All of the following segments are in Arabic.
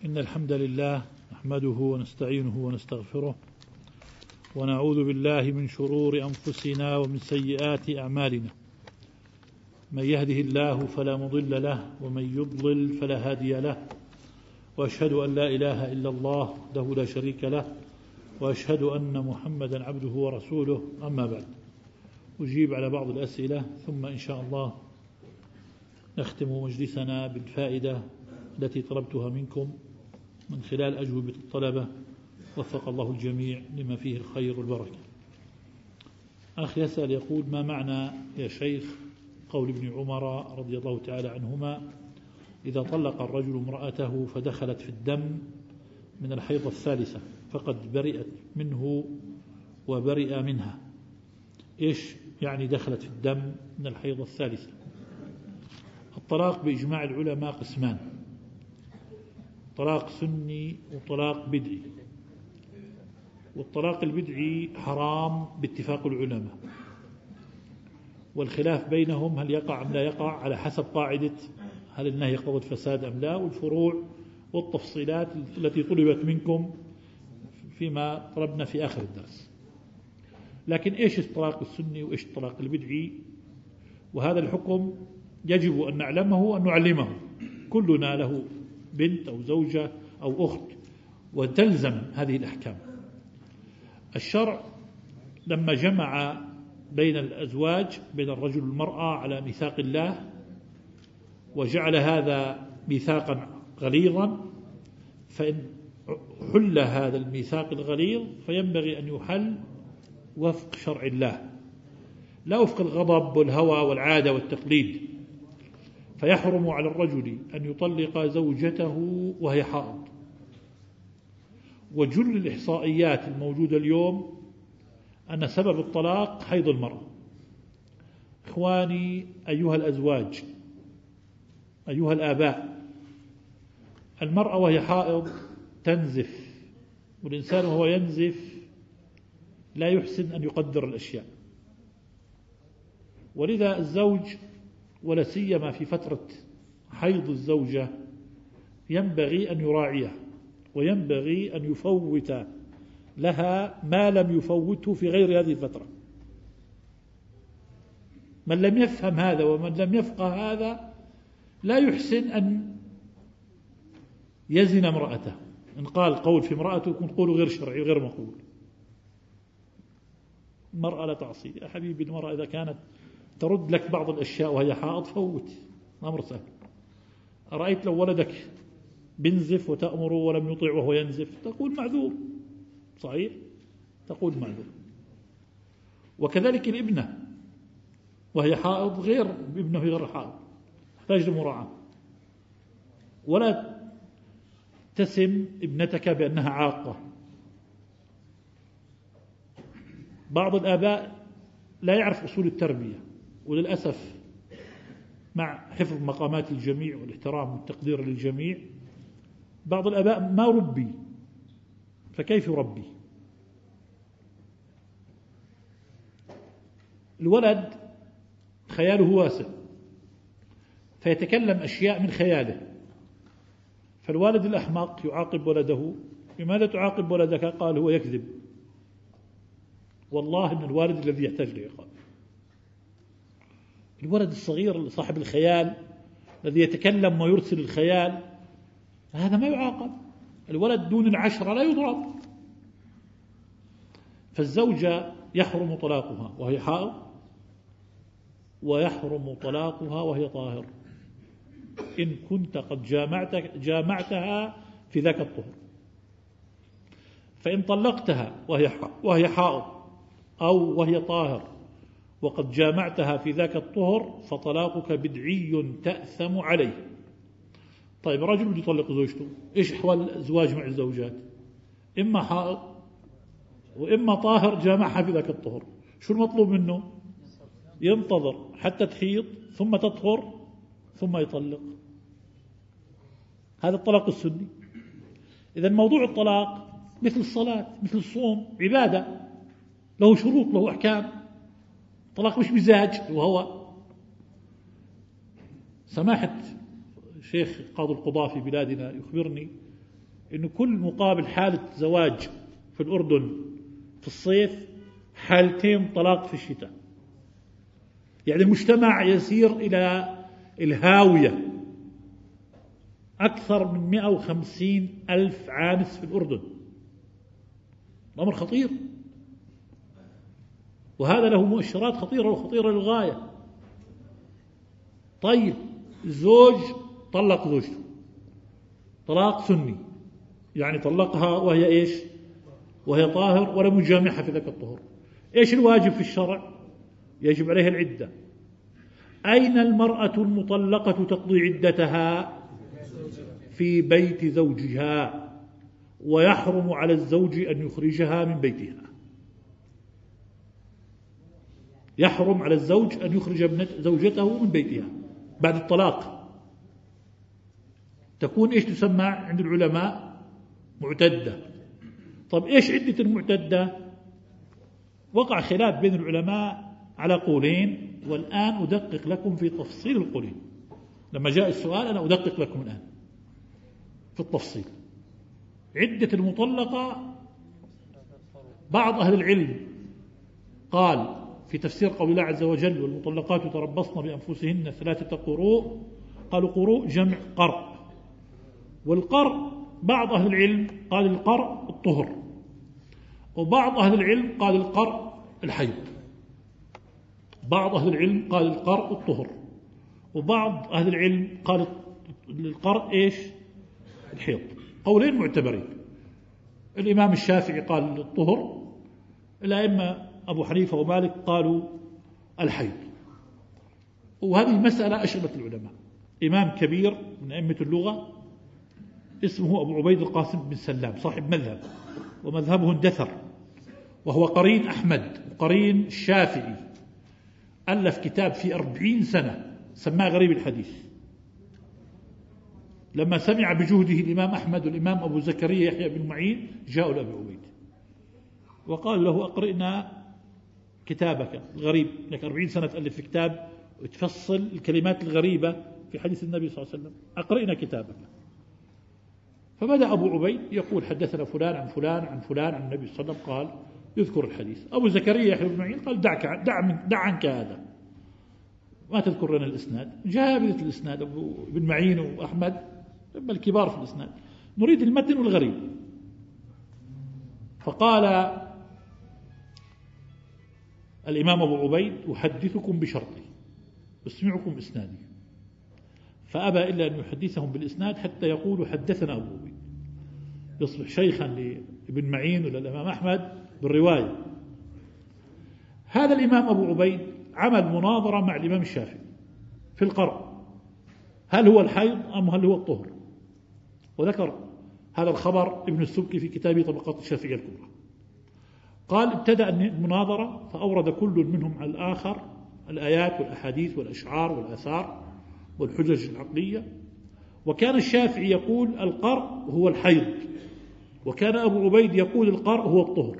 إن الحمد لله نحمده ونستعينه ونستغفره ونعوذ بالله من شرور أنفسنا ومن سيئات أعمالنا. من يهده الله فلا مضل له ومن يضلل فلا هادي له، وأشهد أن لا إله إلا الله وحده لا شريك له، وأشهد أن محمدا عبده ورسوله. أما بعد، أجيب على بعض الأسئلة ثم إن شاء الله نختم مجلسنا بالفائدة التي طلبتها منكم من خلال أجوبة الطلبة، وفق الله الجميع لما فيه الخير والبركة. أخي يسأل يقول: ما معنى يا شيخ قول ابن عمر رضي الله تعالى عنهما: إذا طلق الرجل امرأته فدخلت في الدم من الحيضة الثالثة فقد برئت منه وبرئ منها؟ إيش يعني دخلت في الدم من الحيضة الثالثة؟ الطلاق بإجماع العلماء قسمان: طلاق سني وطلاق بدعي. والطلاق البدعي حرام باتفاق العلماء، والخلاف بينهم هل يقع أم لا يقع على حسب قاعدة هل النهي يقتضي الفساد أم لا، والفروع والتفصيلات التي طلبت منكم فيما طلبنا في آخر الدرس. لكن إيش الطلاق السني وإيش الطلاق البدعي؟ وهذا الحكم يجب أن نعلمه وأن نعلمه. كلنا له بنت أو زوجة أو أخت وتلزم هذه الأحكام. الشرع لما جمع بين الأزواج، بين الرجل والمرأة، على ميثاق الله، وجعل هذا ميثاقا غليظا، فإن حل هذا الميثاق الغليظ فينبغي أن يحل وفق شرع الله، لا وفق الغضب والهوى والعادة والتقليد. فيحرم على الرجل أن يطلق زوجته وهي حائض. وجل الإحصائيات الموجودة اليوم أن سبب الطلاق حيض المرأة. إخواني أيها الأزواج، أيها الآباء، المرأة وهي حائض تنزف، والإنسان وهو ينزف لا يحسن أن يقدر الأشياء. ولذا الزوج، ولا سيما في فترة حيض الزوجة، ينبغي أن يراعيها، وينبغي أن يفوت لها ما لم يفوته في غير هذه الفترة. من لم يفهم هذا ومن لم يفقه هذا لا يحسن أن يزن امرأته. إن قال قول في امرأته يكون قوله غير شرعي غير مقبول. المرأة لا تعصي يا حبيبي. المرأة إذا كانت ترد لك بعض الأشياء وهي حائض فوت، أمر سهل. أرأيت لو ولدك بنزف وتأمره ولم يطيع وهو ينزف، تقول معذور، صحيح، تقول معذور. وكذلك الابنة وهي حائض غير ابنه غير حائض، تحتاج لمراعاة. ولا تسم ابنتك بأنها عاقة. بعض الآباء لا يعرف أصول التربية، وللأسف مع حفظ مقامات الجميع والاحترام والتقدير للجميع، بعض الآباء ما ربي، فكيف يربي؟ الولد خياله واسع، فيتكلم أشياء من خياله. فالوالد الأحمق يعاقب ولده: لماذا تعاقب ولدك؟ قال: هو يكذب. والله إن الوالد الذي يحتاج لعقاب. الولد الصغير صاحب الخيال الذي يتكلم ويرسل الخيال، هذا ما يعاقب. الولد دون 10 لا يضرب. فالزوجة يحرم طلاقها وهي حائض، ويحرم طلاقها وهي طاهر إن كنت قد جامعتها في ذاك الطهر. فإن طلقتها وهي حائض أو وهي طاهر وقد جامعتها في ذاك الطهر فطلاقك بدعي تأثم عليه. طيب، رجل يطلق زوجته، إيش أحوال الزواج مع الزوجات؟ إما حائض وإما طاهر جامعها في ذاك الطهر. شو المطلوب منه؟ ينتظر حتى تحيض ثم تطهر ثم يطلق. هذا الطلاق السني. إذن موضوع الطلاق مثل الصلاة مثل الصوم، عبادة، له شروط له أحكام. الطلاق مش مزاج وهو. سماحة شيخ قاضي القضاة في بلادنا يخبرني إنه كل مقابل حالة زواج في الأردن في الصيف حالتين طلاق في الشتاء. يعني المجتمع يسير إلى الهاوية. أكثر من 150,000 عانس في الأردن، أمر خطير، وهذا له مؤشرات خطيرة وخطيرة للغاية. طيب الزوج طلق زوجته طلاق سني، يعني طلقها وهي إيش؟ وهي طاهر ولم يجامعها في ذاك الطهر. إيش الواجب في الشرع؟ يجب عليها العدة. أين المرأة المطلقة تقضي عدتها؟ في بيت زوجها، ويحرم على الزوج أن يخرجها من بيتها. يحرم على الزوج أن يخرج زوجته من بيتها بعد الطلاق. تكون إيش تسمى عند العلماء؟ معتدة. طب إيش عدة المعتدة؟ وقع خلاف بين العلماء على قولين، والآن أدقق لكم في تفصيل القولين. لما جاء السؤال أنا أدقق لكم الآن في التفصيل. عدة المطلقة، بعض أهل العلم قال في تفسير قول الله عز وجل: والمطلقات يتربصن بأنفسهن 3 قروء، قالوا قروء جمع قرء، والقرء بعض أهل العلم قال القرء الطهر، وبعض أهل العلم قال القرء الحيض. بعض أهل العلم قال القرء الطهر، وبعض أهل العلم قال القرء إيش؟ الحيض. قولين معتبرين. الإمام الشافعي قال الطهر، الأئمة أبو حنيفة ومالك قالوا الحيض. وهذه المسألة أشغلت العلماء. إمام كبير من أئمة اللغة اسمه أبو عبيد القاسم بن سلام، صاحب مذهب، ومذهبه اندثر، وهو قرين أحمد وقرين الشافعي. ألف كتاب في 40 سنة سماه غريب الحديث. لما سمع بجهده الإمام أحمد والإمام أبو زكريا يحيى بن معين جاءوا لأبي عبيد وقالوا له: أقرئنا كتابك الغريب، لك 40 سنة تألف كتاب وتفصل الكلمات الغريبة في حديث النبي صلى الله عليه وسلم، أقرئنا كتابك. فبدأ أبو عبيد يقول: حدثنا فلان عن فلان عن فلان عن النبي صلى الله عليه وسلم قال، يذكر الحديث. أبو زكريا يحيى بن معين قال: دع عنك هذا، ما تذكر لنا الإسناد. جابت الإسناد أبو بن معين وأحمد بل الكبار في الإسناد، نريد المتن والغريب. فقال الإمام أبو عبيد: أحدثكم بشرطي، أسمعكم إسنادي. فأبى إلا أن يحدثهم بالإسناد حتى يقولوا: حدثنا أبو عبيد، يصبح شيخا لابن معين وللإمام أحمد بالرواية. هذا الإمام أبو عبيد عمل مناظرة مع الإمام الشافعي في القرء، هل هو الحيض أم هل هو الطهر؟ وذكر هذا الخبر ابن السبكي في كتابه طبقات الشافعية الكبرى. قال: ابتدأ المناظرة فأورد كل منهم على الآخر الآيات والأحاديث والأشعار والآثار والحجج العقلية. وكان الشافعي يقول القرء هو الحيض، وكان أبو عبيد يقول القرء هو الطهر.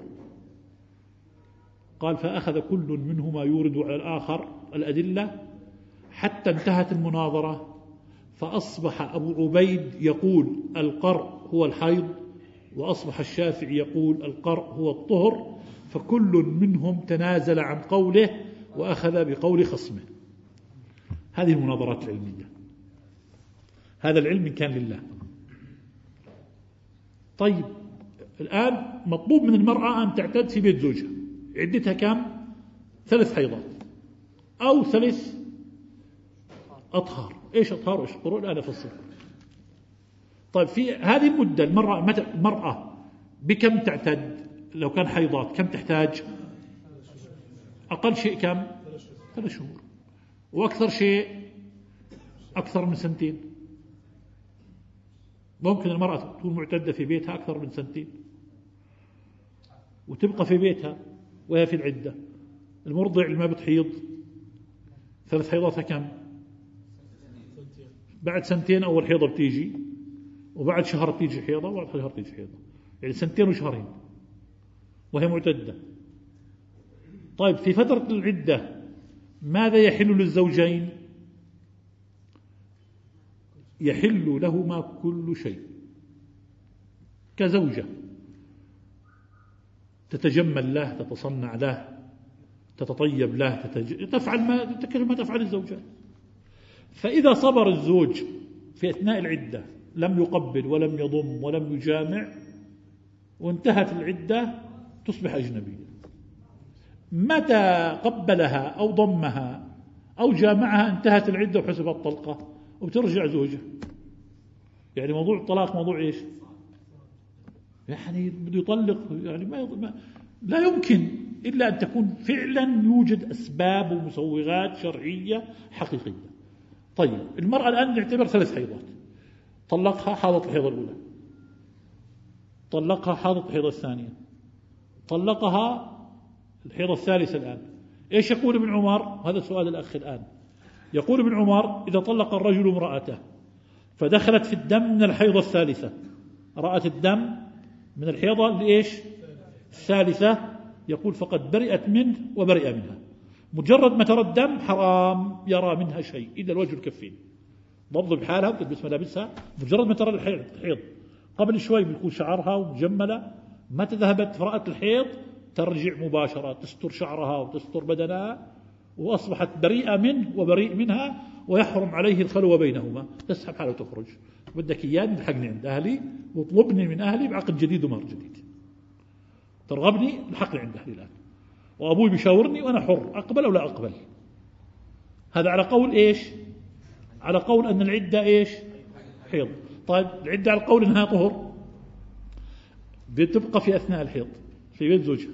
قال: فأخذ كل منهما يورد على الآخر الأدلة حتى انتهت المناظرة، فأصبح أبو عبيد يقول القرء هو الحيض، وأصبح الشافعي يقول القرء هو الطهر، فكل منهم تنازل عن قوله وأخذ بقول خصمه. هذه المناظرات العلمية. هذا العلم كان لله. طيب الآن مطلوب من المرأة أن تعتد في بيت زوجها، عدتها كم؟ 3 حيضات أو 3 أطهار. إيش أطهار وإيش طهور؟ الآن أفصل. طيب في هذه المدة المرأة بكم تعتد؟ لو كان حيضات كم تحتاج؟ أقل شيء كم؟ 3 شهور، وأكثر شيء أكثر من 2 سنين. ممكن المرأة تكون معتدة في بيتها أكثر من 2 سنين وتبقى في بيتها وهي في العدة. المرضع اللي ما بتحيض 3 حيضاتها كم؟ بعد 2 أول حيضة بتيجي، وبعد شهر تيجي حيضة، وبعد شهر تيجي حيضة، يعني 2 وشهرين وهي معتدة. طيب في فترة العدة ماذا يحل للزوجين؟ يحل لهما كل شيء. كزوجة تتجمل له، تتصنع له، تتطيب له، تفعل ما تفعل الزوجات. فإذا صبر الزوج في أثناء العدة لم يقبل ولم يضم ولم يجامع وانتهت العدة تصبح أجنبية. متى قبلها أو ضمها أو جامعها انتهت العدة وحسبت طلقة وبترجع زوجة. يعني موضوع الطلاق موضوع إيش؟ يعني بده يطلق، يعني لا يمكن إلا أن تكون فعلا يوجد أسباب ومسوغات شرعية حقيقية. طيب المرأة الآن نعتبر 3 حيضات، طلقها حاضت الحيضة الأولى، طلقها حاضت الحيضة الثانية، طلقها الحيضة الثالثة الآن. إيش يقول ابن عمر؟ هذا سؤال الأخ الآن. يقول ابن عمر إذا طلق الرجل امرأته فدخلت في الدم من الحيضة الثالثة، رأت الدم من الحيضة لإيش؟ الثالثة، يقول فقد برئت منه وبرئ منها. مجرد ما ترى الدم حرام يرى منها شيء إلا الوجه الكفين، ضبط بحالها وتلبس ملابسها. مجرد ما ترى الحيض، قبل شوي بيكون شعرها ومجملة، متى ذهبت فرأت الحيض ترجع مباشرة تستر شعرها وتستر بدنها، وأصبحت بريئة منه وبريء منها، ويحرم عليه الخلوة بينهما. تسحب حالها وتخرج. بدك إياني الحقني عند أهلي واطلبني من أهلي بعقد جديد ومهر جديد، ترغبني الحقني عند أهلي الآن، وأبوي بيشاورني وأنا حر أقبل أو لا أقبل. هذا على قول إيش؟ على قول أن العدة إيش؟ حيض. طيب العدة على قول أنها طهر، بتبقى في أثناء الحيض في بيت زوجها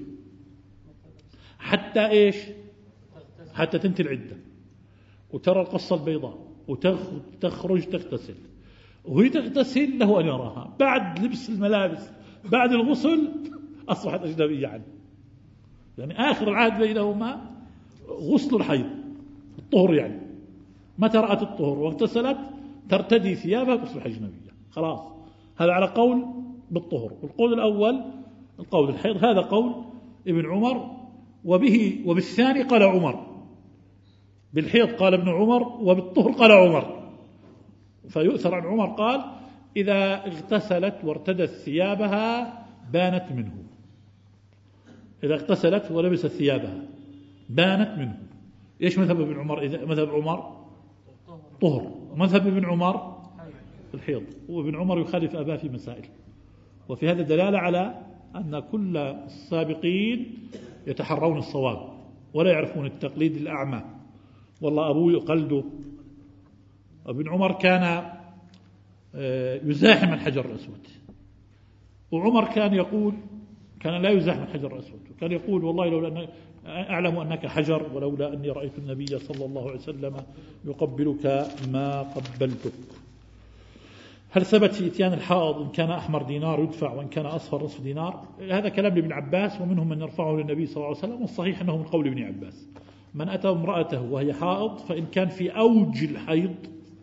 حتى إيش؟ حتى تنتهي العدة وترى القصة البيضاء وتخرج تغتسل، وهي تغتسل له أن يراها. بعد لبس الملابس بعد الغسل أصبحت أجنبية عنه. يعني آخر العهد بينهما غسل الحيض الطهر، يعني متى رأت الطهر واغتسلت ترتدي ثيابها تصبح أجنبية خلاص. هذا على قول بالطهر. والقول الأول القول الحيض، هذا قول ابن عمر، وبالثاني قال عمر. بالحيض قال ابن عمر، وبالطهر قال عمر. فيؤثر عن عمر قال إذا اغتسلت وارتدت ثيابها بانت منه. إذا اغتسلت ولبست ثيابها بانت منه. إيش مذهب ابن عمر؟ إذا مذهب عمر طهر، مذهب ابن عمر الحيض. وابن عمر يخالف أباه في مسائل، وفي هذا دلالة على أن كل السابقين يتحرون الصواب ولا يعرفون التقليد الأعمى. والله أبوه يقلده. ابن عمر كان يزاحم الحجر الأسود، وعمر كان يقول كان لا يزاحم الحجر الأسود، وكان يقول والله لولا أن أعلم أنك حجر ولولا أني رأيت النبي صلى الله عليه وسلم يقبلك ما قبلتك. هل ثبت في إتيان الحائض إن كان أحمر دينار يدفع وإن كان أصفر نصف دينار؟ هذا كلام لابن عباس، ومنهم من يرفعه للنبي صلى الله عليه وسلم، والصحيح أنه من قول ابن عباس. من أتى امرأته وهي حائض فإن كان في أوج الحيض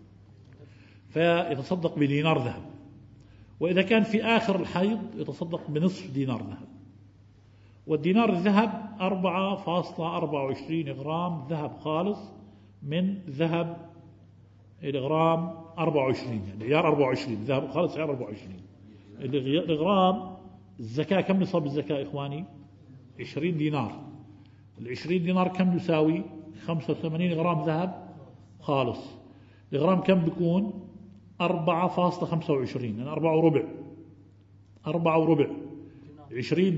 فيتصدق بدينار ذهب، وإذا كان في آخر الحيض يتصدق بنصف دينار ذهب. والدينار الذهب 4.24 غرام ذهب خالص من ذهب الغرام 24، يعني عيار 24 ذهب خالص عيار 24. الغرام الزكاة كم نصاب الزكاة إخواني؟ 20 دينار. 20 دينار كم يساوي؟ 85 غرام ذهب خالص. الغرام كم بيكون؟ 4.25، يعني 4 وربع. 20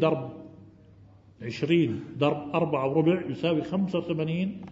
ضرب 4 وربع يساوي 85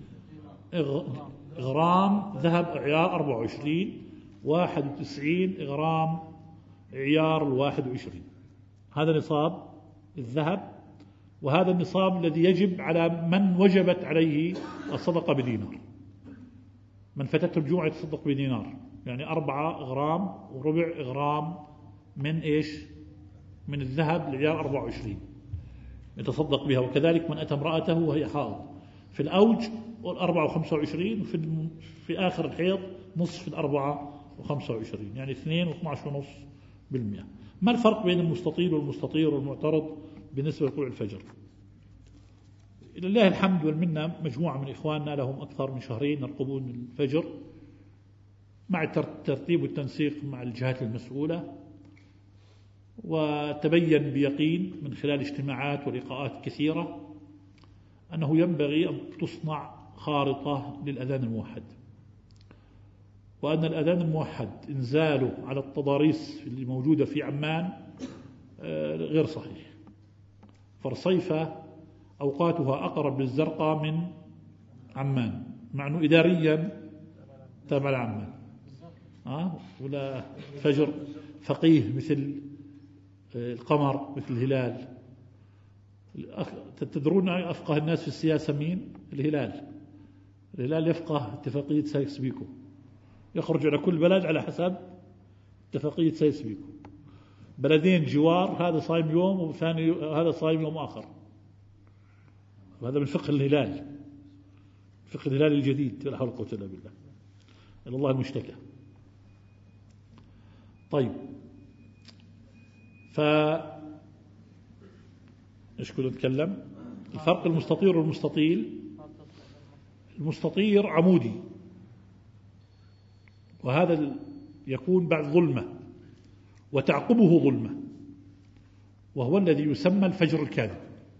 غرام ذهب عيار 24، 91 غرام عيار 21. هذا نصاب الذهب، وهذا النصاب الذي يجب على من وجبت عليه الصدقة بدينار. من فتته الجوع يتصدق بدينار، يعني 4.25 غرام من إيش؟ من الذهب لعيار 24 يتصدق بها. وكذلك من أتى امرأته وهي حائض في الأوج 4.25، في آخر الحيض نصف 4.25، يعني 2.12.5%. ما الفرق بين المستطيل والمستطير والمعترض بالنسبة لطلوع الفجر؟ لله الحمد والمنة مجموعة من إخواننا لهم أكثر من شهرين يرقبون الفجر مع الترتيب والتنسيق مع الجهات المسؤولة، وتبين بيقين من خلال اجتماعات ولقاءات كثيرة أنه ينبغي أن تصنع خارطة للأذان الموحد، وأن الأذان الموحد إنزاله على التضاريس اللي موجودة في عمان غير صحيح. فرصيفة أوقاتها أقرب للزرقاء من عمان، مع أنه إداريا تابع لعمان، ولا فجر فقيه مثل القمر مثل الهلال. تدرون أفقه الناس في السياسة مين؟ الهلال يفقه اتفاقية سايكس بيكو، يخرج على كل بلد على حسب اتفاقية سايكس بيكو. بلدين جوار، هذا صايم يوم وثاني هذا صايم يوم آخر. وهذا من فقه الهلال، فقه الهلال الجديد، لا حول ولا قوة إلا بالله، إلى الله المشتكى. طيب، إيش كنا نتكلم؟ الفرق المستطير والمستطيل. المستطير عمودي، وهذا يكون بعد ظلمة وتعقبه ظلمة، وهو الذي يسمى الفجر الكاذب.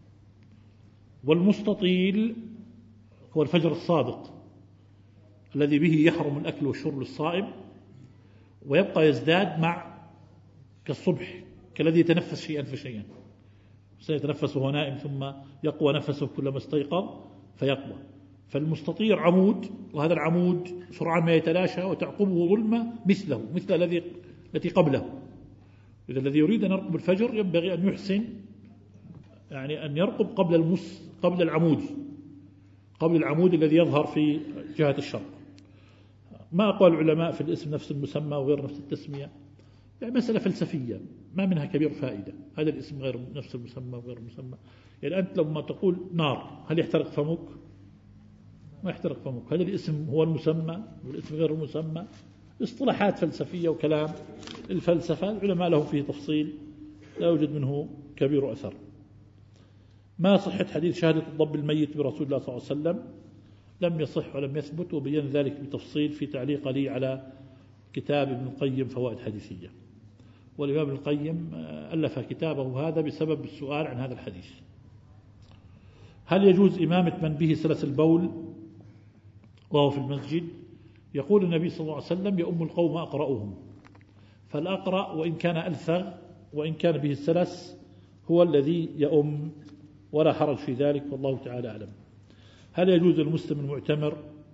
والمستطيل هو الفجر الصادق الذي به يحرم الأكل والشرب للصائم، ويبقى يزداد مع كالصبح، كالذي يتنفس شيئا فشيئا، سيتنفس وهو نائم ثم يقوى نفسه كلما استيقظ فيقوى. فالمستطير عمود، وهذا العمود سرعان ما يتلاشى وتعقبه ظلمة مثله، مثل التي قبله. إذا الذي يريد أن يرقب الفجر ينبغي أن يحسن، يعني أن يرقب قبل العمود الذي يظهر في جهة الشرق. ما أقوال العلماء في الاسم نفس المسمى وغير نفس التسمية، يعني مسألة فلسفية ما منها كبير فائدة. هذا الاسم غير نفس المسمى وغير المسمى، يعني أنت لما تقول نار هل يحترق فمك؟ ما يحترق فمك. هذا الاسم هو المسمى والاسم غير المسمى، اصطلاحات فلسفية وكلام الفلسفة. العلماء لهم فيه تفصيل لا يوجد منه كبير أثر. ما صحة حديث شهادة الضب الميت برسول الله صلى الله عليه وسلم؟ لم يصح ولم يثبت، وبين ذلك بتفصيل في تعليق لي على كتاب ابن القيم فوائد حديثية. والإمام ابن القيم ألف كتابه هذا بسبب السؤال عن هذا الحديث. هل يجوز إمامة من به سلس البول وهو في المسجد؟ يقول النبي صلى الله عليه وسلم: يؤم القوم أقرأهم. فالأقرأ وإن كان ألثغ وإن كان به السلس هو الذي يؤم، ولا حرج في ذلك، والله تعالى أعلم. هل يجوز للمسلم المعتمر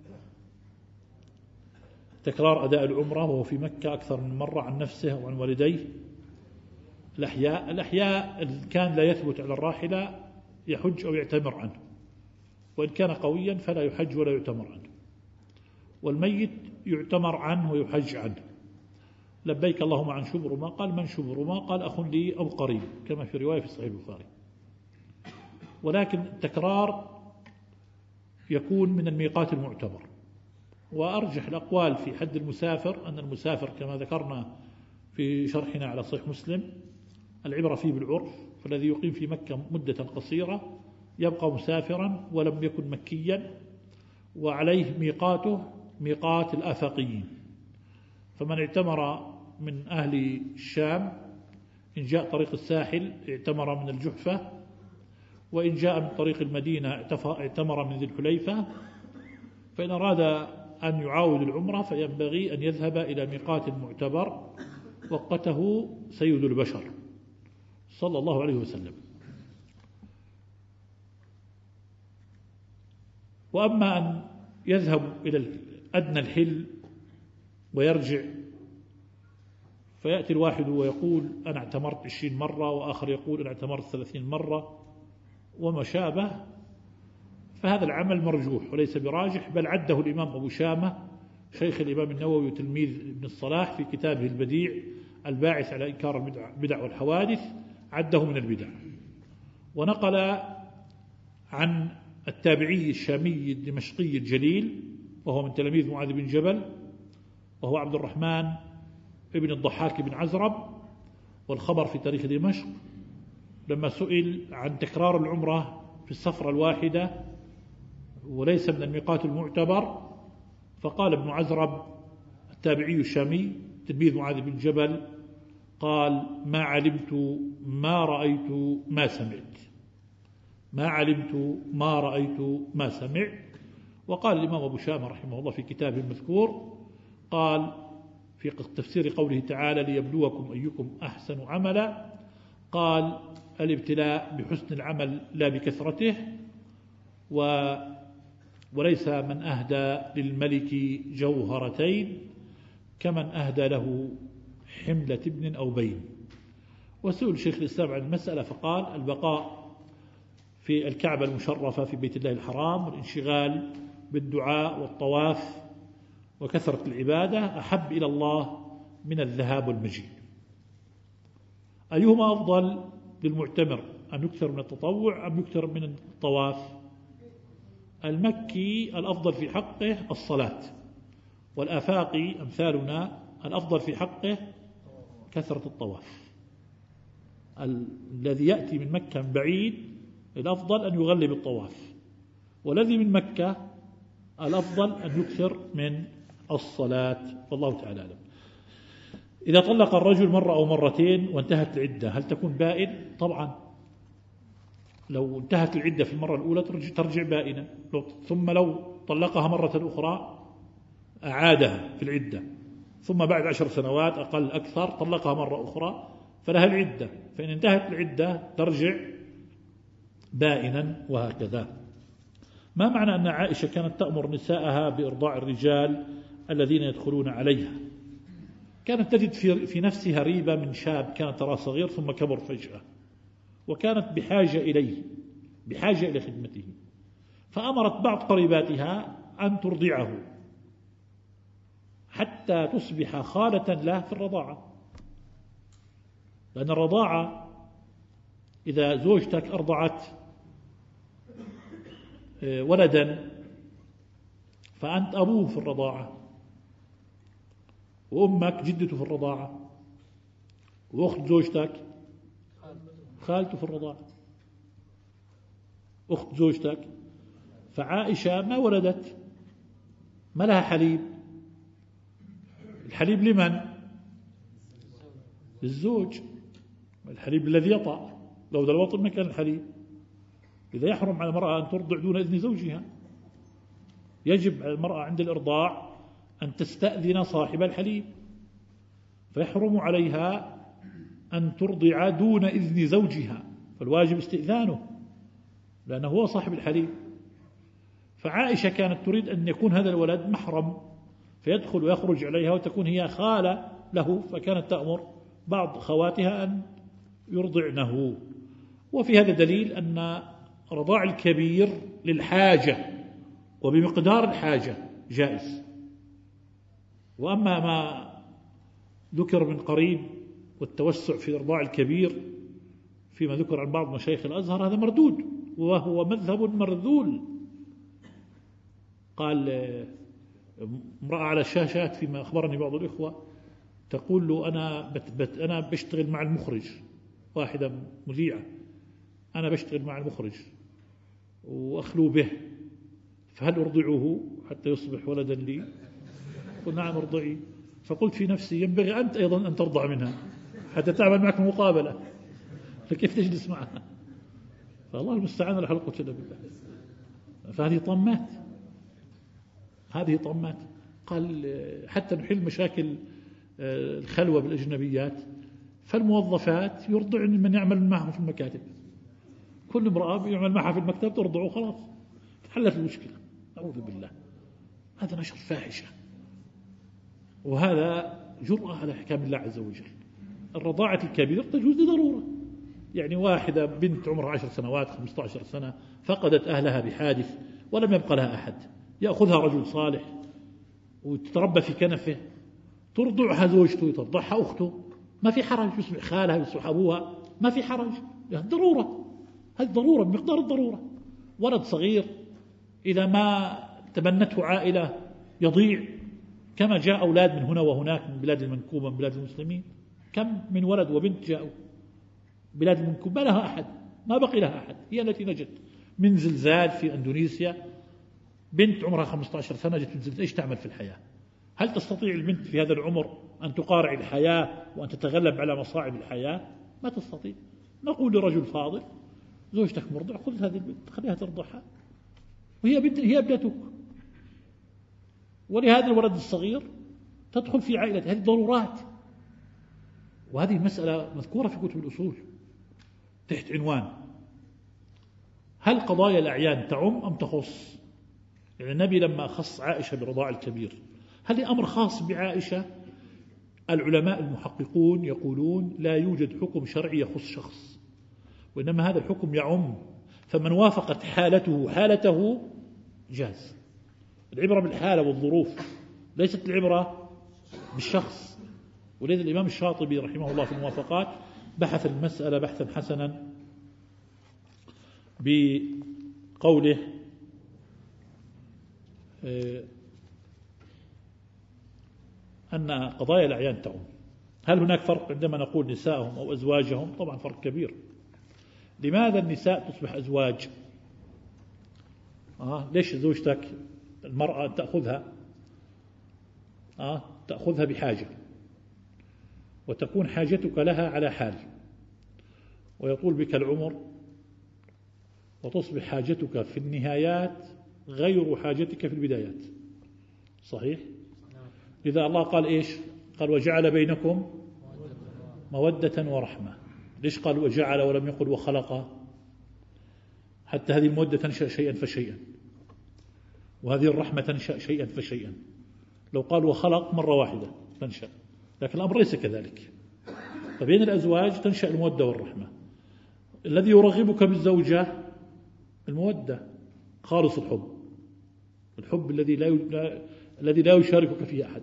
تكرار أداء العمرة وهو في مكة أكثر من مرة عن نفسه وعن والديه؟ الأحياء كان لا يثبت على الراحلة يحج أو يعتمر عنه، وإن كان قويا فلا يحج ولا يعتمر عنه. والميت يعتمر عنه ويحج عنه. لبيك اللهم عن شبرما، قال من شبرما؟ قال أخ لي أو قريب، كما في رواية في صحيح البخاري. ولكن التكرار يكون من الميقات المعتبر. وأرجح الأقوال في حد المسافر أن المسافر كما ذكرنا في شرحنا على صحيح مسلم العبرة فيه بالعرف، فالذي يقيم في مكة مدة قصيرة يبقى مسافرا ولم يكن مكيا، وعليه ميقاته ميقات الآفاقيين. فمن اعتمر من أهل الشام إن جاء طريق الساحل اعتمر من الجحفة، وإن جاء من طريق المدينة اعتمر من ذي الحليفة. فإن أراد أن يعاود العمرة فينبغي أن يذهب إلى ميقات معتبر وقته سيد البشر صلى الله عليه وسلم. وأما أن يذهب إلى أدنى الحل ويرجع، فيأتي الواحد ويقول أنا اعتمرت 20 مرة، وآخر يقول أنا اعتمرت 30 مرة وما شابه، فهذا العمل مرجوح وليس براجح، بل عده الإمام أبو شامة شيخ الإمام النووي وتلميذ ابن الصلاح في كتابه البديع الباعث على إنكار البدع والحوادث، عده من البدع. ونقل عن التابعي الشامي الدمشقي الجليل وهو من تلاميذ معاذ بن جبل، وهو عبد الرحمن ابن الضحاك بن عزرب، والخبر في تاريخ دمشق، لما سئل عن تكرار العمرة في السفرة الواحدة وليس من الميقات المعتبر، فقال ابن عزرب التابعي الشامي تلميذ معاذ بن جبل قال ما علمت ما رأيت ما سمعت، ما علمت ما رأيت ما سمعت. وقال الإمام أبو شامة رحمه الله في كتابه المذكور، قال في تفسير قوله تعالى ليبلوكم أيكم أحسن عملا، قال الابتلاء بحسن العمل لا بكثرته، وليس من أهدى للملك جوهرتين كمن أهدى له حملة ابن أو بين. وسئل شيخ الإسلام عن المسألة فقال البقاء في الكعبة المشرفة في بيت الله الحرام والانشغال بالدعاء والطواف وكثرة العبادة أحب إلى الله من الذهاب والمجيء. أيهما أفضل للمعتمر، أن يكثر من التطوع أم يكثر من الطواف؟ المكي الأفضل في حقه الصلاة، والآفاقي أمثالنا الأفضل في حقه كثرة الطواف. الذي يأتي من مكة من بعيد الأفضل أن يغلب الطواف، والذي من مكة الأفضل أن يكثر من الصلاة، والله تعالى أعلم. إذا طلق الرجل مرة أو مرتين وانتهت العدة هل تكون بائن؟ طبعا لو انتهت العدة في المرة الأولى ترجع بائنة، ثم لو طلقها مرة أخرى أعادها في العدة، ثم بعد 10 سنوات أقل أكثر طلقها مرة أخرى فلها العدة، فإن انتهت العدة ترجع بائنا، وهكذا. ما معنى أن عائشة كانت تأمر نساءها بإرضاع الرجال الذين يدخلون عليها؟ كانت تجد في نفسها ريبة من شاب كان ترى صغير ثم كبر فجأة، وكانت بحاجة إليه، بحاجة إلى خدمته، فأمرت بعض قريباتها أن ترضعه حتى تصبح خالة له في الرضاعة، لأن الرضاعة إذا زوجتك أرضعت ولدا فأنت أبوه في الرضاعة، وأمك جدته في الرضاعة، وأخت زوجتك خالته في الرضاعة، أخت زوجتك. فعائشة ما ولدت، ما لها حليب، الحليب لمن؟ للزوج، الحليب الذي يطأ، لو ذا الوطن ما كان الحليب. إذا يحرم على المرأة أن ترضع دون إذن زوجها، يجب على المرأة عند الإرضاع أن تستأذن صاحب الحليب، فيحرم عليها أن ترضع دون إذن زوجها، فالواجب استئذانه لأنه هو صاحب الحليب. فعائشة كانت تريد أن يكون هذا الولد محرم فيدخل ويخرج عليها وتكون هي خالة له، فكانت تأمر بعض خواتها أن يرضعنه. وفي هذا دليل أن رضاع الكبير للحاجة وبمقدار الحاجة جائز. وأما ما ذكر من قريب والتوسع في إرضاع الكبير فيما ذكر عن بعض مشايخ الأزهر هذا مردود، وهو مذهب مرذول. قال امرأة على الشاشات فيما أخبرني بعض الإخوة تقول له أنا بشتغل مع المخرج، واحدة مذيعة، أنا بشتغل مع المخرج وأخلو به، فهل أرضعه حتى يصبح ولدا لي؟ قلت نعم ارضعي. فقلت في نفسي ينبغي أنت أيضا أن ترضع منها حتى تعمل معك مقابلة، فكيف تجلس معها؟ فالله المستعان لا حول ولا قوة إلا بالله. فهذه طمات، هذه طمات. قال حتى نحل مشاكل الخلوة بالأجنبيات فالموظفات يرضعن من يعمل معهم في المكاتب، كل امرأة يعمل معها في المكتب ترضعه خلاص حلت المشكلة. أعوذ بالله، هذا نشر فاحشة، وهذا جرأة على أحكام الله عز وجل. الرضاعة الكبير تجوز لضرورة، يعني واحدة بنت عمرها 10 سنوات 15 سنة فقدت أهلها بحادث ولم يبقى لها أحد، يأخذها رجل صالح وتتربى في كنفه، ترضعها زوجته ترضعها أخته، ما في حرج، يصبح خالها يصبح أبوها، ما في حرج، ضرورة، هذه ضرورة بمقدار الضرورة. ولد صغير إذا ما تبنته عائلة يضيع، كما جاء أولاد من هنا وهناك من بلاد المنكوبة من بلاد المسلمين، كم من ولد وبنت جاءوا بلاد المنكوبة ما لها أحد، ما بقي لها أحد، هي التي نجت من زلزال في أندونيسيا، بنت عمرها 15 سنة جت من زلزال، إيش تعمل في الحياة؟ هل تستطيع البنت في هذا العمر أن تقارع الحياة وأن تتغلب على مصاعب الحياة؟ ما تستطيع. نقول لرجل فاضل: زوجتك مرضع، خذ هذه البنت خليها ترضعها، وهي بنت، هي ابنتك، ولهذا الولد الصغير تدخل في عائلة. هذه ضرورات، وهذه مسألة مذكورة في كتب الأصول تحت عنوان: هل قضايا الأعيان تعم أم تخص؟ يعني النبي لما خص عائشة برضاع الكبير، هل أمر خاص بعائشة؟ العلماء المحققون يقولون لا يوجد حكم شرعي يخص شخص، وإنما هذا الحكم يعم، فمن وافقت حالته جاز. العبرة بالحالة والظروف، ليست العبرة بالشخص. ولذا الإمام الشاطبي رحمه الله في الموافقات بحث المسألة بحثا حسنا بقوله: أن قضايا الأعيان تعم. هل هناك فرق عندما نقول نسائهم أو أزواجهم؟ طبعا فرق كبير. لماذا النساء تصبح أزواج؟ ليش زوجتك المرأة تأخذها بحاجة، وتكون حاجتك لها على حال، ويطول بك العمر، وتصبح حاجتك في النهايات غير حاجتك في البدايات؟ صحيح؟ لذا الله قال إيش؟ قال: وجعل بينكم مودة ورحمة. ليش قال وجعل ولم يقل وخلق؟ حتى هذه المودة تنشأ شيئا فشيئا، وهذه الرحمة تنشأ شيئا فشيئا. لو قال وخلق مرة واحدة تنشأ، لكن الأمر ليس كذلك. فبين الأزواج تنشأ المودة والرحمة. الذي يرغبك بالزوجة المودة، خالص الحب الذي لا يشاركك فيه أحد.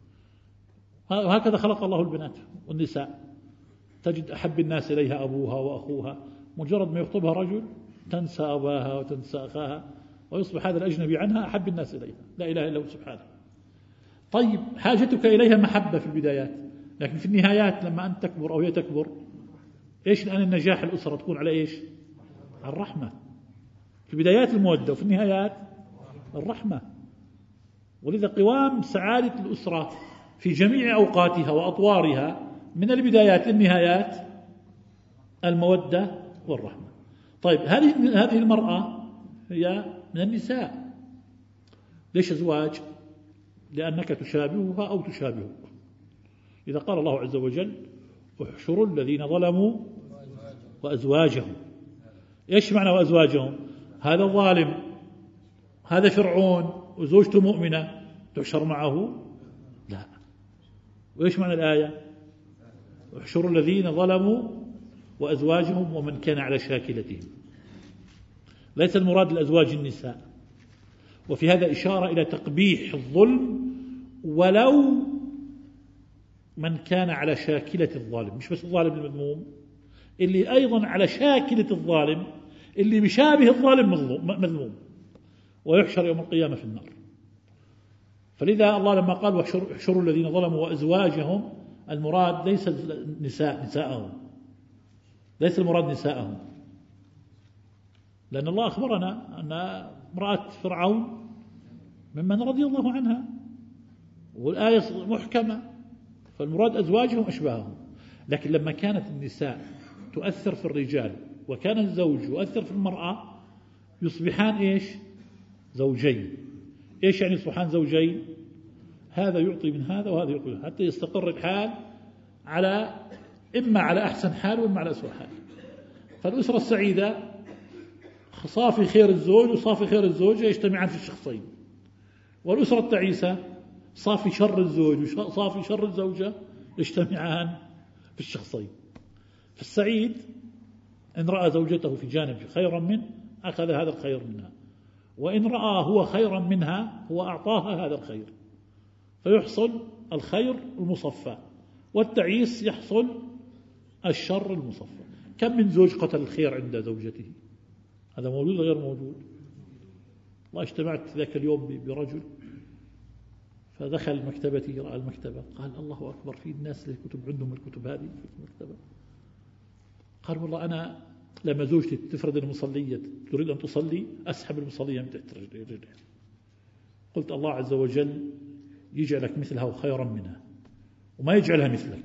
وهكذا خلق الله البنات والنساء. تجد أحب الناس إليها أبوها وأخوها، مجرد ما يخطبها رجل تنسى أباها وتنسى أخاها، ويصبح هذا الأجنبي عنها أحب الناس إليها، لا إله إلا هو سبحانه. طيب، حاجتك إليها محبة في البدايات، لكن في النهايات لما أنت تكبر أو هي تكبر، إيش الآن النجاح الأسرة تكون على إيش؟ على الرحمة. في البدايات المودة، وفي النهايات الرحمة. ولذا قوام سعادة الأسرة في جميع أوقاتها وأطوارها من البدايات للنهايات المودة والرحمة. طيب، هذه المرأة هي من النساء. ليش أزواج؟ لأنك تشابهها أو تشابهك. إذا قال الله عز وجل: احشروا الذين ظلموا وأزواجهم. إيش معنى وأزواجهم؟ هذا ظالم، هذا فرعون، وزوجته مؤمنة، تحشر معه؟ لا. وإيش معنى الآية؟ احشروا الذين ظلموا وأزواجهم ومن كان على شاكلتهم. ليس المراد الأزواج النساء. وفي هذا إشارة إلى تقبيح الظلم ولو من كان على شاكلة الظالم، مش بس الظالم المذموم، اللي أيضا على شاكلة الظالم، اللي بشابه الظالم مذموم، ويحشر يوم القيامة في النار. فلذا الله لما قال احشروا الذين ظلموا وأزواجهم، المراد ليس نساءهم، ليس المراد نساءهم، لأن الله أخبرنا أن امرأة فرعون ممن رضي الله عنها، والآية محكمة، فالمراد أزواجهم أشباههم. لكن لما كانت النساء تؤثر في الرجال وكان الزوج يؤثر في المرأة، يصبحان إيش؟ زوجين. إيش يعني يصبحان زوجين؟ هذا يعطي من هذا وهذا يعطي من هذا، حتى يستقر الحال إما على أحسن حال وإما على أسوأ حال. فالأسرة السعيدة صافي خير الزوج وصافي خير الزوجة يجتمعان في الشخصين، والأسرة التعيسة صافي شر الزوج وصافي شر الزوجة يجتمعان في الشخصين. فالسعيد إن رأى زوجته في جانب خيرا منه أخذ هذا الخير منها، وإن رأى هو خيرا منها هو أعطاها هذا الخير، فيحصل الخير المصفى. والتعيس يحصل الشر المصفى. كم من زوج قتل الخير عند زوجته؟ هذا موجود غير موجود؟ الله اجتمعت ذاك اليوم برجل فدخل مكتبتي، رأى المكتبة، قال: الله أكبر، في الناس الكتب عندهم الكتب هذه في المكتبة. قال: والله أنا لما زوجتي تفرد المصلية تريد أن تصلي أسحب المصلية من تحت رجلها. قلت: الله عز وجل يجعلك مثلها وخيرا منها وما يجعلها مثلك،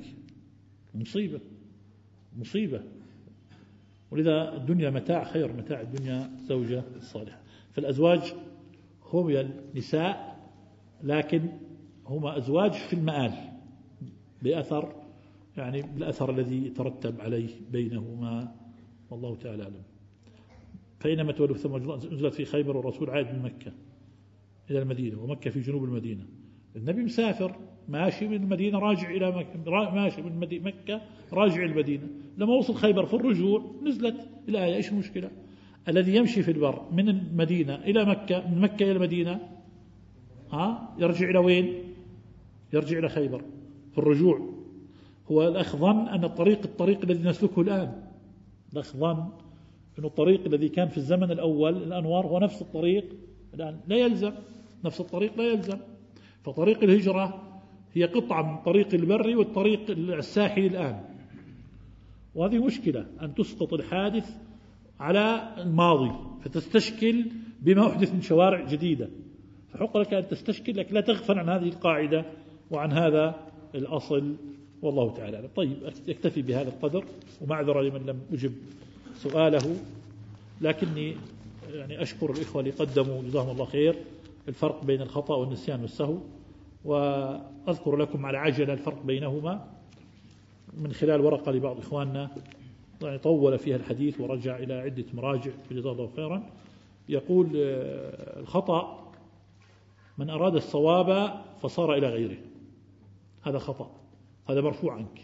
مصيبة. ولذا الدنيا متاع، خير متاع الدنيا زوجة الصالحة. فالأزواج هم النساء، لكن هما أزواج في المآل بأثر، يعني بالأثر الذي ترتب عليه بينهما، والله تعالى أعلم. فإنما تولوا ثم نزلت في خيبر والرسول عائد من مكة إلى المدينة، ومكة في جنوب المدينة. النبي مسافر ماشي من المدينة راجع إلى مكة، ماشي من مكة راجع إلى المدينة. لما وصل خيبر في الرجوع نزلت الآية. إيش المشكلة؟ الذي يمشي في البر من المدينة إلى مكة، من مكة إلى المدينة، يرجع إلى وين؟ يرجع إلى خيبر في الرجوع. هو الأخ ظن أن الطريق الذي نسلكه الآن، الأخ ظن أن الطريق الذي كان في الزمن الأول الأنوار هو نفس الطريق الآن. لا يلزم، نفس الطريق لا يلزم. فطريق الهجرة هي قطعة من طريق البري والطريق الساحلي الآن. وهذه مشكلة أن تسقط الحادث على الماضي فتستشكل بما أحدث من شوارع جديدة. فحق لك أن تستشكل، لك لا تغفل عن هذه القاعدة وعن هذا الأصل، والله تعالى. طيب، أكتفي بهذا القدر، ومعذرة لمن لم أجب سؤاله، لكني يعني أشكر الإخوة اللي قدموا جزاهم الله خير الفرق بين الخطأ والنسيان والسهو، وأذكر لكم على عجلة الفرق بينهما من خلال ورقة لبعض إخواننا يعني طول فيها الحديث ورجع إلى عدة مراجع جزاه الله خيرا. يقول الخطأ من أراد الصواب فصار إلى غيره، هذا خطأ، هذا مرفوع عنك.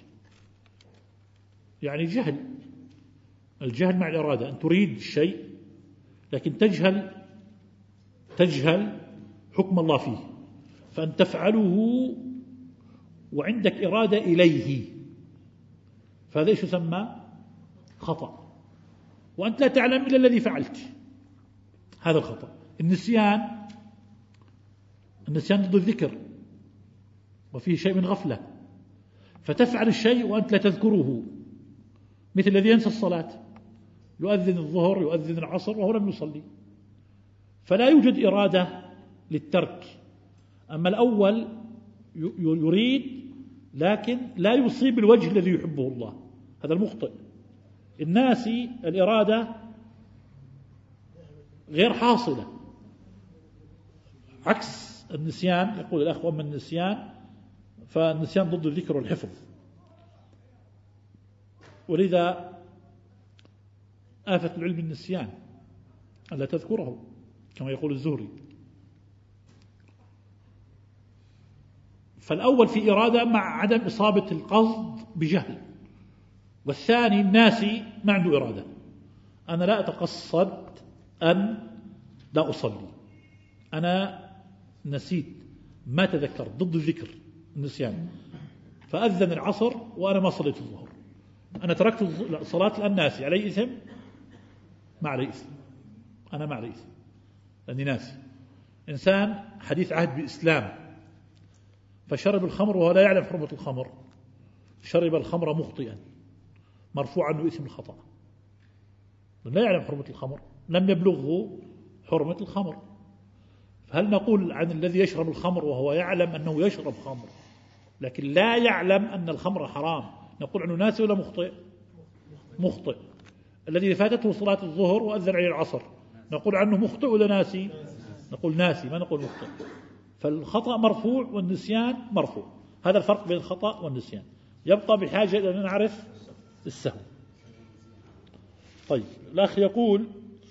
يعني الجهل مع الإرادة، أن تريد الشيء لكن تجهل حكم الله فيه، فأن تفعله وعندك إرادة إليه، فهذا إيش يسمى؟ خطأ، وأنت لا تعلم إلا الذي فعلت، هذا الخطأ. النسيان ضد الذكر، وفيه شيء من غفلة، فتفعل الشيء وأنت لا تذكره، مثل الذي ينسى الصلاة، يؤذن الظهر يؤذن العصر وهو لم يصلي، فلا يوجد إرادة للترك. أما الأول يريد لكن لا يصيب الوجه الذي يحبه الله، هذا المخطئ. الناسي الإرادة غير حاصلة، عكس النسيان. يقول الأخ أما النسيان فالنسيان ضد الذكر والحفظ، ولذا آفة العلم النسيان ألا تذكره كما يقول الزهري. فالأول في إرادة مع عدم إصابة القصد بجهل، والثاني الناسي ما عنده إرادة، أنا لا أتقصد أن لا أصلي، أنا نسيت ما تذكرت، ضد الذكر النسيان. فأذن العصر وأنا ما صليت الظهر، أنا تركت الصلاة الآن ناسي، علي إثم؟ ما علي إثم، أنا ما علي إثم لأني ناسي. إنسان حديث عهد بإسلام فشرب الخمر وهو لا يعلم حرمة الخمر، شرب الخمر مخطئا، مرفوع عنه إثم الخطأ، لا يعلم حرمة الخمر، لم يبلغه حرمة الخمر. فهل نقول عن الذي يشرب الخمر وهو يعلم أنه يشرب خمر لكن لا يعلم أن الخمر حرام، نقول عنه ناسي ولا مخطئ؟ مخطئ. الذي فاتته صلاة الظهر وأذن عليه العصر نقول عنه مخطئ ولا ناسي؟ نقول ناسي، ما نقول مخطئ. فالخطأ مرفوع والنسيان مرفوع، هذا الفرق بين الخطأ والنسيان. يبقى بحاجة إلى أن نعرف السهو. طيب، الأخ يقول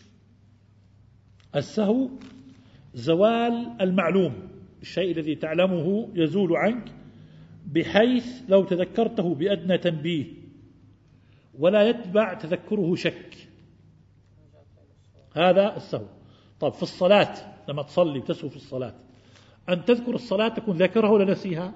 السهو زوال المعلوم، الشيء الذي تعلمه يزول عنك بحيث لو تذكرته بأدنى تنبيه ولا يتبع تذكره شك، هذا السهو. طيب، في الصلاة لما تصلي وتسهو في الصلاة، أن تذكر الصلاة تكون ذاكرها ولا نسيها؟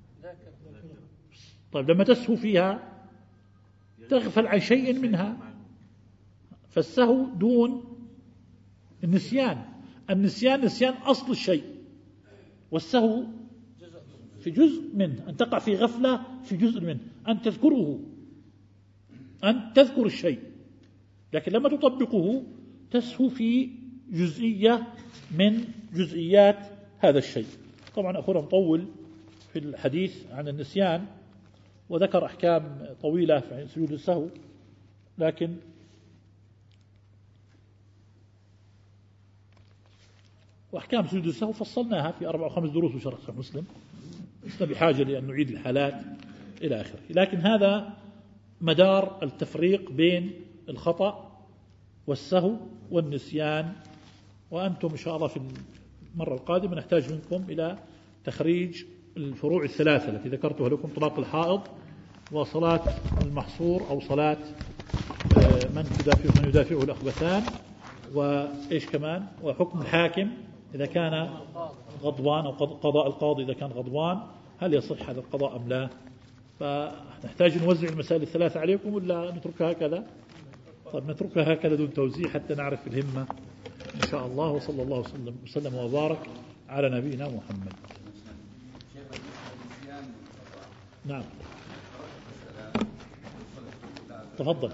طيب، لما تسهو فيها تغفل عن شيء منها، فالسهو دون النسيان. النسيان نسيان أصل الشيء، والسهو في جزء منه، أن تقع في غفلة في جزء منه، أن تذكره، أن تذكر الشيء، لكن لما تطبقه تسهو في جزئية من جزئيات هذا الشيء. طبعا أخونا مطول في الحديث عن النسيان وذكر أحكام طويلة في سجود السهو، لكن وأحكام سجود السهو فصلناها في 4 أو 5 دروس وشرح صحيح مسلم، لسنا بحاجة لأن نعيد الحالات إلى آخره. لكن هذا مدار التفريق بين الخطأ والسهو والنسيان، وأنتم إن شاء الله في المرة القادمة نحتاج منكم إلى تخريج الفروع الثلاثة التي ذكرتها لكم: طلاق الحائض، وصلاة المحصور أو صلاة من يدافعه الأخبثان، وإيش كمان، وحكم الحاكم إذا كان غضبان، أو قضاء القاضي إذا كان غضبان، هل يصح هذا القضاء أم لا؟ فنحتاج نوزع المسائل الثلاثة عليكم ولا نتركها هكذا؟ طيب نتركها هكذا دون توزيع حتى نعرف الهمة إن شاء الله. وصلى الله وسلم وبارك على نبينا محمد. نعم تفضل.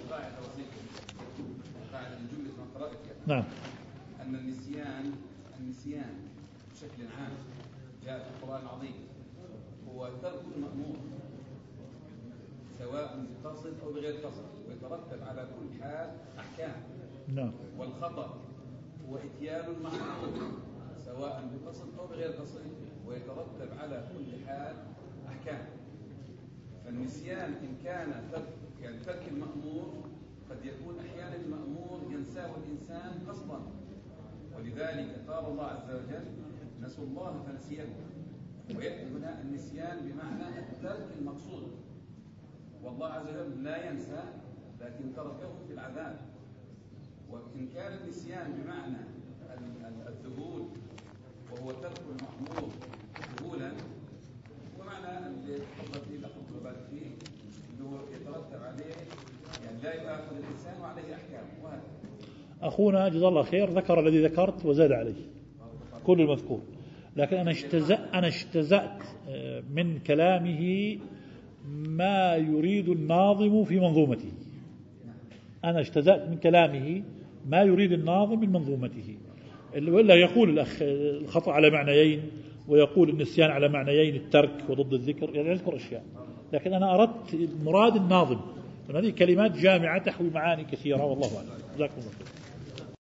نعم. أن النسيان بشكل عام جاء في القرآن العظيم هو ترك المأمور سواء بقصد أو بغير قصد، ويترتب على كل حال أحكام. نعم. والخطأ هو إتيان المأمور سواء بقصد أو بغير قصد، ويترتب على كل حال أحكام. فالنسيان إن كان ترك المأمور قد يكون أحيانا المأمور ينساه الإنسان قصدا، ولذلك قال الله عز وجل: نسوا الله فنسيهم. ويأتي هنا النسيان بمعنى الترك المقصود، والله عز وجل لا ينسى لكن تركه في العذاب. وإن كان النسيان بمعنى الذهول وهو ترك المأمور ذهولا، ومعنى اللي تفضل فيه لحظة وبارك فيه انه يترتب عليه يعني لا يؤاخذ الانسان وعليه احكام. وهذا اخونا جزاه الله خير ذكر الذي ذكرت وزاد عليه كل المذكور، لكن انا اشتزأت من كلامه ما يريد الناظم في منظومته. انا اشتزأت من كلامه ما يريد الناظم من منظومته، ولا يقول الأخ الخطأ على معنيين، ويقول النسيان على معنيين، الترك وضد الذكر، يعني يذكر أشياء. لكن أنا أردت مراد الناظم، هذه كلمات جامعة تحوي معاني كثيرة، والله أعلم. جزاكم الله خير.